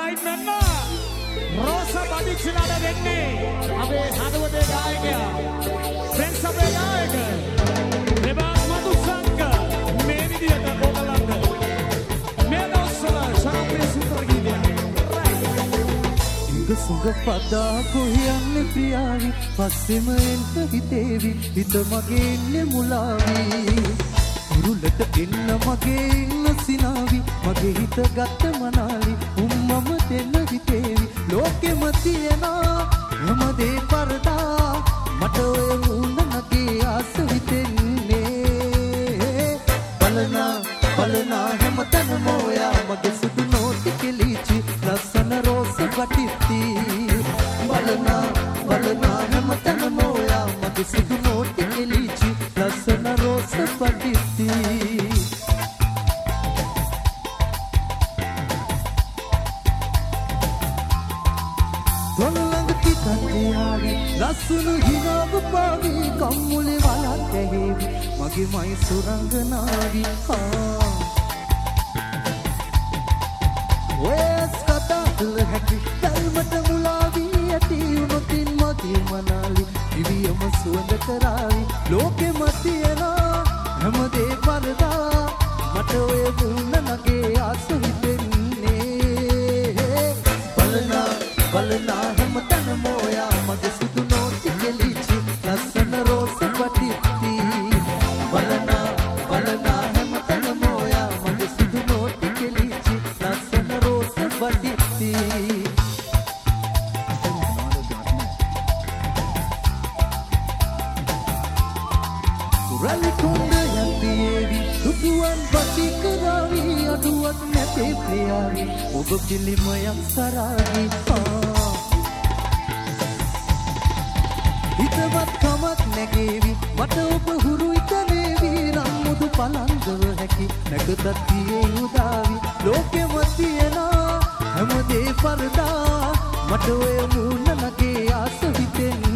right මෙන්න රෝස බඩික්ෂලාට දෙන්නේ අපේ හදවතේ ගායකයා ෆ්‍රෙන්ඩ්ස් අපේ ගායක දෙබස් මදුසංග මේ විදියට ඔයගලන්ට මේ දවස්වල ශාන්තිය සුන්දර ගීතයක් සුග පදා කොහියන්නේ ප්‍රියාවි පස්සෙම එන්න හිතේවි හිත මගේ ඉන්නේ මුලාවි උරුලට එන්න මගේ ඉන්න සිනාවි මගේ හිත ගත්ත මනාලි උම්මම දෙන්න හිතේවි ලෝකෙම තියනා හැමදේ පරදා මට ඔය මුන්න නගේ ආස හිතෙන්නේ බලනා හැමතැනම ඔයා මගේ සුදු නෝටි කෙලිචි ලස්සන රෝස වටිත්ති බලනා හැමතැනම ඔයා මගේ සුදු නෝටි කෙලිචි ලස්සන රෝස වටිත්ති තොලඟ කිතන්තියාවි ලස්සන හිනාව පාවි කම්මුලේ වලක් ඇහෙවි මගේ මයි සුරංගනාවි ඔයස් කතාතුල හැකි ධර්මට මුලාවී ඇති උනොතින් මගේ මනාලි දිවියම සුවඳ කරාවි ලෝකෙම තියනා හැමදේ පරදා මට ඔය මුන්න නගේ ආස හිතෙන්නේ බලනා හැමතැනම ඔයා මගේ සුදු නෝටි කෙලිචි ලස්සන රෝස වටිත්ති බලනා හැමතැනම ඔයා මගේ සුදු නෝටි කෙලිචි ලස්සන රෝස වටිත්ති රලි කොණ්ඩ යන්තියේවි දුදුවන් වටි කරාවි අඩුවක් නැතේ ප්‍රියාවි ඔබ පිළිමයක් සරාවි හිතවත් කමක් නැගේවි මට ඔබ හුරු ඉතනේවි රම්මුදු පලන්දව හැකි නැකතත් තියේ උදාවි ලෝකෙම තියනා හැමදේ පරදා මට ඔය මුන්න නගේ ආස හිතෙන්නේ